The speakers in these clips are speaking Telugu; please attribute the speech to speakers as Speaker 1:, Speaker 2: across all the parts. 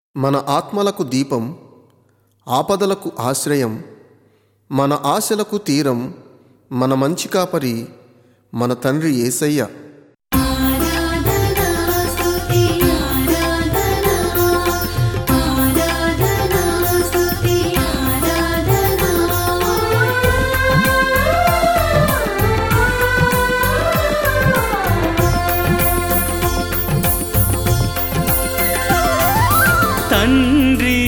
Speaker 1: మన ఆత్మలకు దీపం, ఆపదలకు ఆశ్రయం, మన ఆశలకు తీరం, మన మంచి కాపరి మన తండ్రి యేసయ్య.
Speaker 2: తండ్రి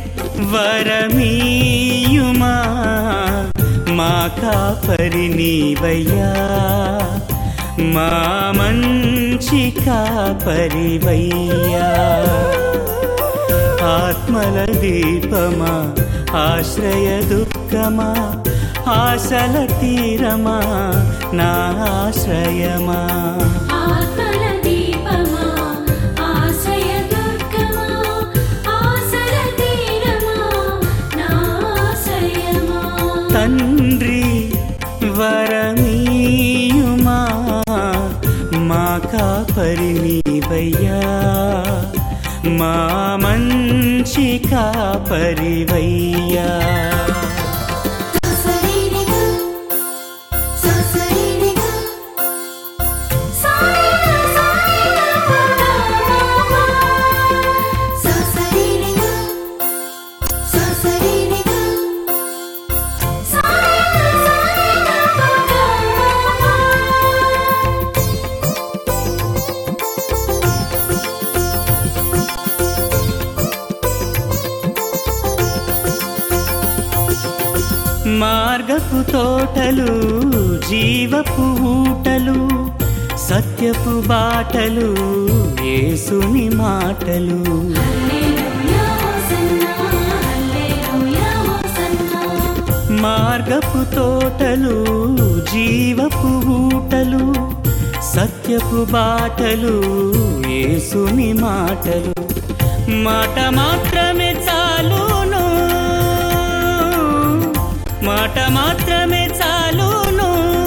Speaker 2: వరమీయుమా, మా కాపరి నీవయ్యా, మా మంచి కాపరివయ్యా. ఆత్మల దీపమా, ఆశ్రయ దుఃఖమా, ఆశల తీరమా, నా ఆశ్రయమా. తండ్రి వరమీయుమా, మా కాపరి నీవయ్యా, మా మంచి కాపరివయ్యా. మార్గపు తోటలు, జీవపు ఊటలు, సత్యపు బాటలు, యేసుని మాటలు. మార్గపు తోటలు, జీవపు ఊటలు, సత్యపు బాటలు, యేసుని మాటలు. మాట మాత్రమే చాలును, మాట మాత్రమే చాలును,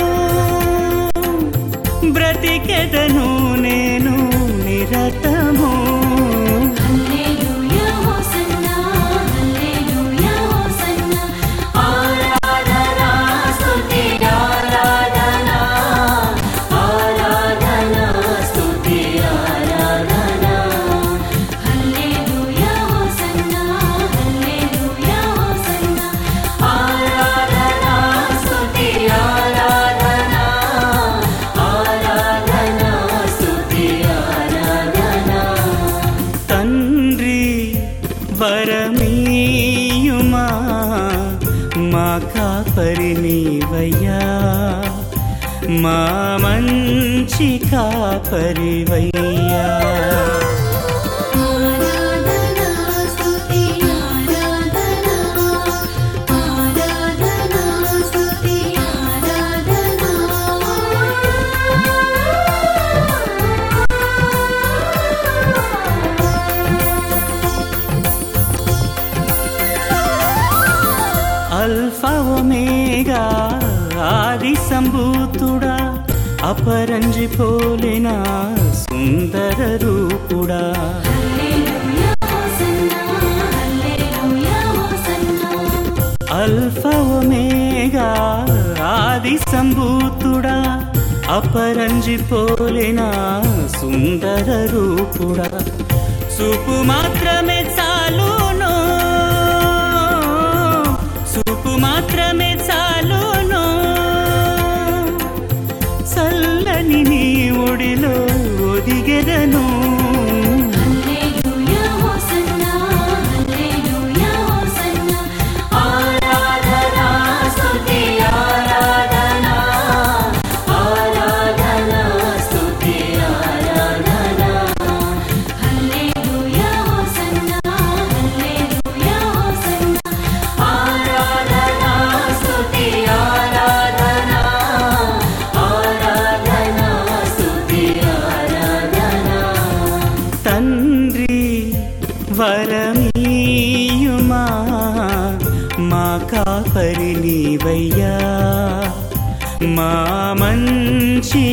Speaker 2: బ్రతికెదను నేను నిరతము. వరమీయుమా, మా కాపరి నీవయ్యా, మా మంచి కాపరివయ్యా. అల్ఫా ఒమేగా, ఆది సంభూతుడా, అపరంజి పోలిన సుందర రూపుడా. అల్ఫా ఒమేగా, ఆది సంభూతుడా, అపరంజి పోలిన సుందర రూపుడా. చూపు మాత్రమే చాలును, చూపు మాత్రమే చాలును, చల్లని నీ ఒడిలో ఒదిగెదను. వరమీయుమా, మా కాపరి నీవయ్యా, మా మంచి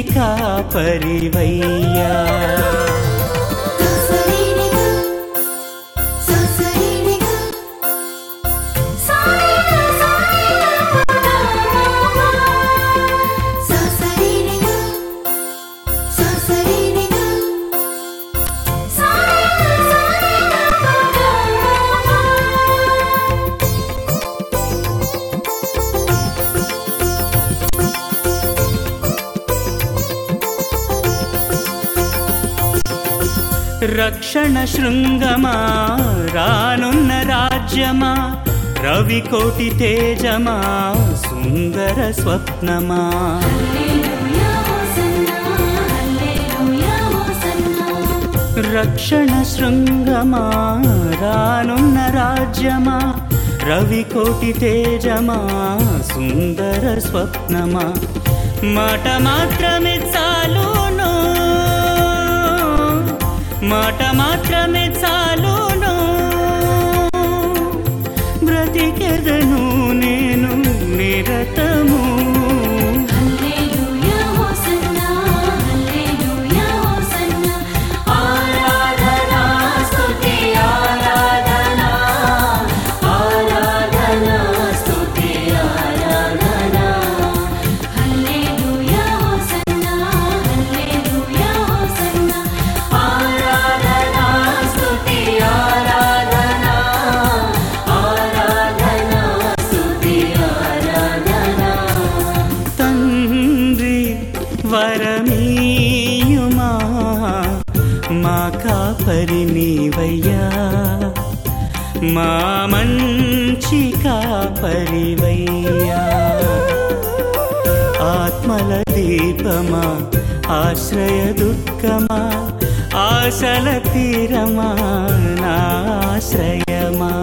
Speaker 2: కాపరివయ్యా. రక్షణ శృంగమా రానున్న రాజ్యమా రవికోటి తేజమా సుందర స్వప్నమా రక్షణ శృంగమా రానున్న రాజ్యమా రవికోటి తేజమా సుందర స్వప్నమా మాట మాత్రమే చాలును మాట మాత్రమే చాలును బ్రతికెదను నేను నిరతము వరమీయుమా మా కాపరి నీవయ్యా మా మంచి కాపరివయ్యా ఆత్మల దీపమా ఆశ్రయ దుఃఖమా ఆశల తీరమా నా ఆశ్రయమా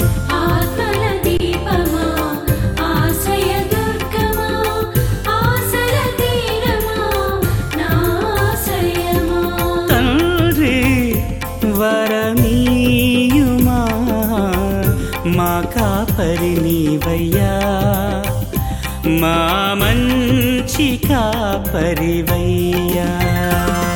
Speaker 2: వరమీయుమా మా కాపరి నీవయ్యా మా మంచి కాపరివయ్యా